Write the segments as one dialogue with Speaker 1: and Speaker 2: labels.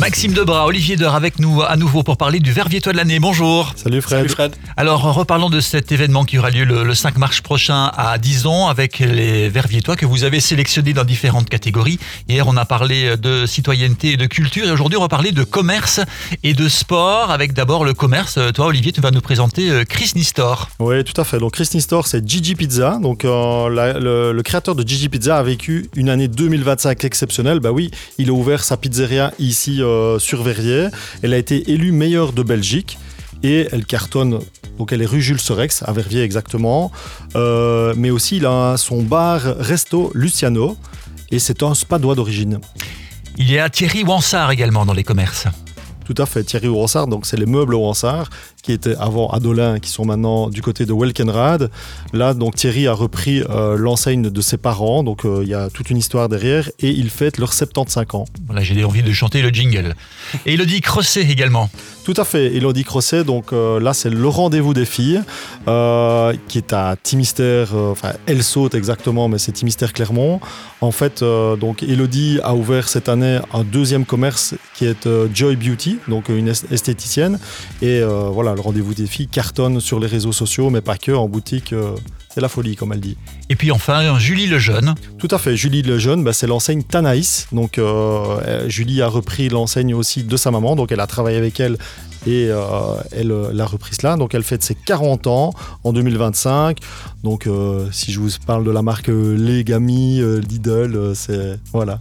Speaker 1: Maxime Debras, Olivier Deur avec nous à nouveau pour parler du Verviers-Toi de l'année. Bonjour.
Speaker 2: Salut Fred.
Speaker 3: Salut Fred.
Speaker 1: Alors reparlons de cet événement qui aura lieu le 5 mars prochain à Dijon avec les Verviers-Toi que vous avez sélectionnés dans différentes catégories. Hier on a parlé de citoyenneté et de culture et aujourd'hui on va parler de commerce et de sport avec d'abord le commerce. Toi Olivier, tu vas nous présenter Chris Nistor.
Speaker 2: Oui, tout à fait. Donc Chris Nistor, c'est Gigi Pizza. Donc le créateur de Gigi Pizza a vécu une année 2025 exceptionnelle. Bah oui, il a ouvert sa pizzeria ici sur Verviers. Elle a été élue meilleure de Belgique et elle cartonne. Donc elle est rue Jules Sorex à Verviers exactement. Mais aussi il a son bar resto Luciano et c'est un spadois d'origine.
Speaker 1: Il y a Thierry Wansart également dans les commerces.
Speaker 2: Tout à fait, Thierry Wansart, donc c'est les meubles Wansart qui étaient avant Adolin, qui sont maintenant du côté de Welkenrad. Là, donc Thierry a repris l'enseigne de ses parents, donc il y a toute une histoire derrière, et ils fêtent leurs 75 ans.
Speaker 1: Voilà, j'ai envie de chanter le jingle. Et Elodie Crosset également.
Speaker 2: Tout à fait, Elodie Crosset, donc là c'est le rendez-vous des filles, qui est à Timistère, elle saute exactement, mais c'est Timistère Clermont. En fait, donc Elodie a ouvert cette année un deuxième commerce qui est Joy Beauty, donc une esthéticienne, et voilà, le rendez-vous des filles cartonne sur les réseaux sociaux, mais pas que, en boutique, c'est la folie comme elle dit.
Speaker 1: Et puis enfin, Julie Lejeune.
Speaker 2: Tout à fait, Julie Lejeune, c'est l'enseigne Tanaïs, donc Julie a repris l'enseigne aussi de sa maman, donc elle a travaillé avec elle et elle l'a reprise là, donc elle fête ses 40 ans en 2025, donc si je vous parle de la marque Legami, Lidl, c'est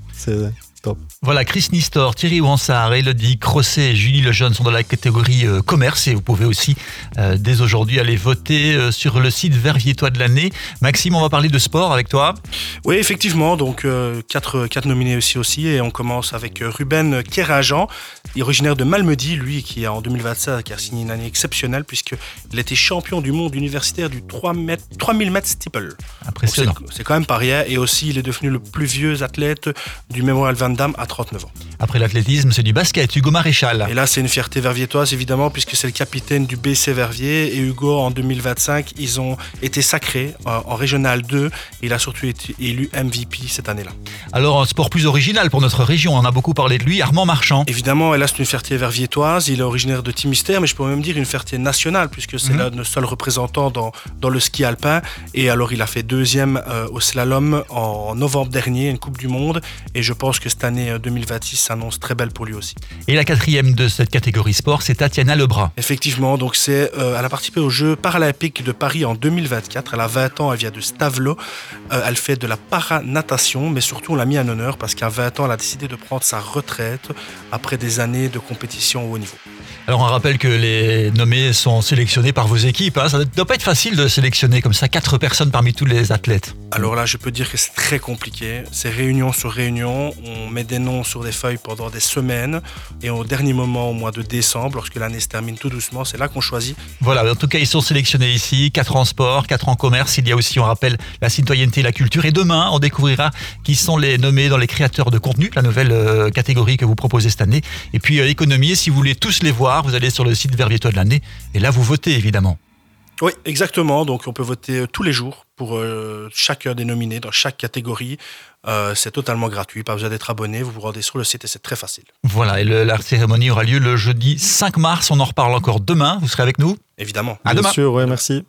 Speaker 2: top.
Speaker 1: Voilà, Chris Nistor, Thierry Wansart, Elodie Crosset et Julie Lejeune sont dans la catégorie commerce et vous pouvez aussi dès aujourd'hui aller voter sur le site Verviers-Toi de l'année. Maxime, on va parler de sport avec toi.
Speaker 3: Oui, effectivement, donc quatre nominés aussi et on commence avec Ruben Kerajan, originaire de Malmedy, lui qui en 2025 a signé une année exceptionnelle puisqu'il était champion du monde universitaire du 3000 mètres steeple.
Speaker 1: Impressionnant.
Speaker 3: C'est quand même pas rien et aussi il est devenu le plus vieux athlète du Mémorial Van Damme à 39 ans.
Speaker 1: Après l'athlétisme, c'est du basket, Hugo Maréchal.
Speaker 3: Et là, c'est une fierté verviétoise, évidemment, puisque c'est le capitaine du BC Verviers. Et Hugo, en 2025, ils ont été sacrés en Régional 2. Il a surtout été élu MVP cette année-là.
Speaker 1: Alors, un sport plus original pour notre région, on en a beaucoup parlé de lui, Armand Marchand.
Speaker 3: Évidemment, et là, c'est une fierté verviétoise. Il est originaire de Timistère, mais je peux même dire une fierté nationale, puisque c'est là le seul représentant dans le ski alpin. Et alors, il a fait deuxième au slalom en novembre dernier, une Coupe du Monde. Et je pense que cette année 2026 s'annonce très belle pour lui aussi.
Speaker 1: Et la quatrième de cette catégorie sport, c'est Tatiana Lebras.
Speaker 3: Effectivement, donc elle a participé aux Jeux paralympiques de Paris en 2024. Elle a 20 ans, elle vient de Stavelot. Elle fait de la paranatation, mais surtout on l'a mis en honneur parce qu'à 20 ans, elle a décidé de prendre sa retraite après des années de compétition au haut niveau.
Speaker 1: Alors on rappelle que les nommés sont sélectionnés par vos équipes. Ça ne doit pas être facile de sélectionner comme ça 4 personnes parmi tous les athlètes.
Speaker 3: Alors là, je peux dire que c'est très compliqué. C'est réunion sur réunion. On met des noms sur des feuilles pendant des semaines. Et au dernier moment, au mois de décembre, lorsque l'année se termine tout doucement, c'est là qu'on choisit.
Speaker 1: Voilà, en tout cas, ils sont sélectionnés ici. 4 en sport, 4 en commerce. Il y a aussi, on rappelle, la citoyenneté et la culture. Et demain, on découvrira qui sont les nommés dans les créateurs de contenu, la nouvelle catégorie que vous proposez cette année. Et puis, économie, si vous voulez tous les voir, vous allez sur le site Verviers-Toi de l'année. Et là, vous votez, évidemment.
Speaker 3: Oui, exactement. Donc, on peut voter tous les jours pour chacun des nominés dans chaque catégorie. C'est totalement gratuit, pas besoin d'être abonné. Vous vous rendez sur le site et c'est très facile.
Speaker 1: Voilà, et la cérémonie aura lieu le jeudi 5 mars. On en reparle encore demain. Vous serez avec nous ?
Speaker 3: Évidemment.
Speaker 1: À demain.
Speaker 2: Bien sûr, ouais, merci.